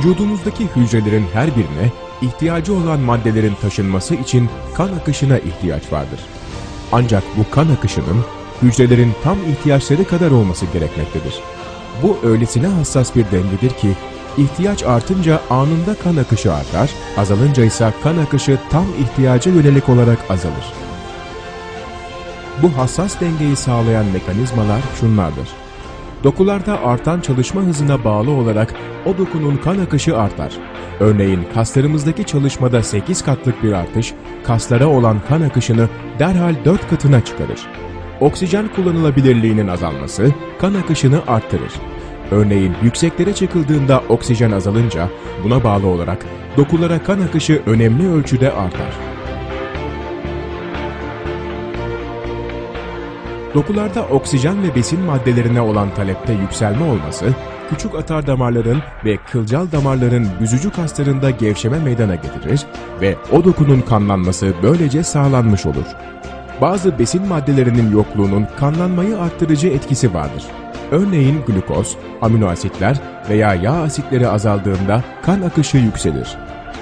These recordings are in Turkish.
Vücudumuzdaki hücrelerin her birine ihtiyacı olan maddelerin taşınması için kan akışına ihtiyaç vardır. Ancak bu kan akışının hücrelerin tam ihtiyaçları kadar olması gerekmektedir. Bu öylesine hassas bir dengedir ki, ihtiyaç artınca anında kan akışı artar, azalınca ise kan akışı tam ihtiyaca yönelik olarak azalır. Bu hassas dengeyi sağlayan mekanizmalar şunlardır. Dokularda artan çalışma hızına bağlı olarak o dokunun kan akışı artar. Örneğin kaslarımızdaki çalışmada 8 katlık bir artış, kaslara olan kan akışını derhal 4 katına çıkarır. Oksijen kullanılabilirliğinin azalması kan akışını arttırır. Örneğin yükseklere çıkıldığında oksijen azalınca buna bağlı olarak dokulara kan akışı önemli ölçüde artar. Dokularda oksijen ve besin maddelerine olan talepte yükselme olması, küçük atar damarların ve kılcal damarların büzücü kaslarında gevşeme meydana getirir ve o dokunun kanlanması böylece sağlanmış olur. Bazı besin maddelerinin yokluğunun kanlanmayı arttırıcı etkisi vardır. Örneğin glukoz, amino asitler veya yağ asitleri azaldığında kan akışı yükselir.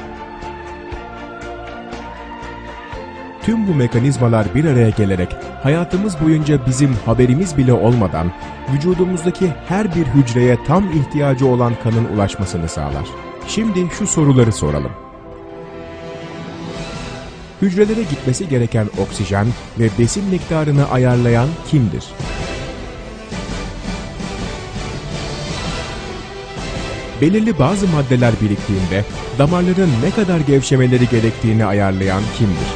Tüm bu mekanizmalar bir araya gelerek hayatımız boyunca bizim haberimiz bile olmadan vücudumuzdaki her bir hücreye tam ihtiyacı olan kanın ulaşmasını sağlar. Şimdi şu soruları soralım. Hücrelere gitmesi gereken oksijen ve besin miktarını ayarlayan kimdir? Belirli bazı maddeler biriktiğinde damarların ne kadar gevşemeleri gerektiğini ayarlayan kimdir?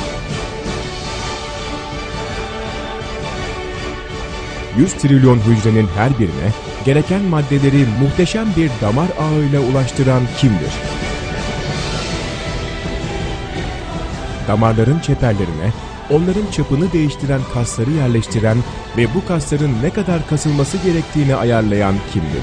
...100 trilyon hücrenin her birine gereken maddeleri muhteşem bir damar ağıyla ulaştıran kimdir? Damarların çeperlerine, onların çapını değiştiren kasları yerleştiren ve bu kasların ne kadar kasılması gerektiğini ayarlayan kimdir?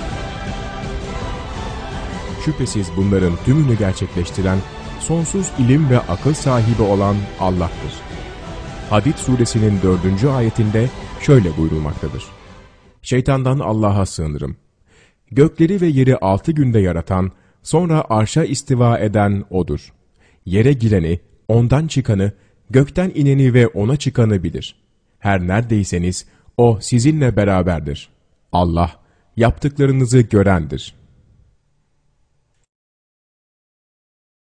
Şüphesiz bunların tümünü gerçekleştiren, sonsuz ilim ve akıl sahibi olan Allah'tır. Hadid suresinin 4. ayetinde şöyle buyurulmaktadır. Şeytandan Allah'a sığınırım. Gökleri ve yeri 6 günde yaratan, sonra arşa istiva eden O'dur. Yere gireni, ondan çıkanı, gökten ineni ve ona çıkanı bilir. Her neredeyseniz O sizinle beraberdir. Allah yaptıklarınızı görendir.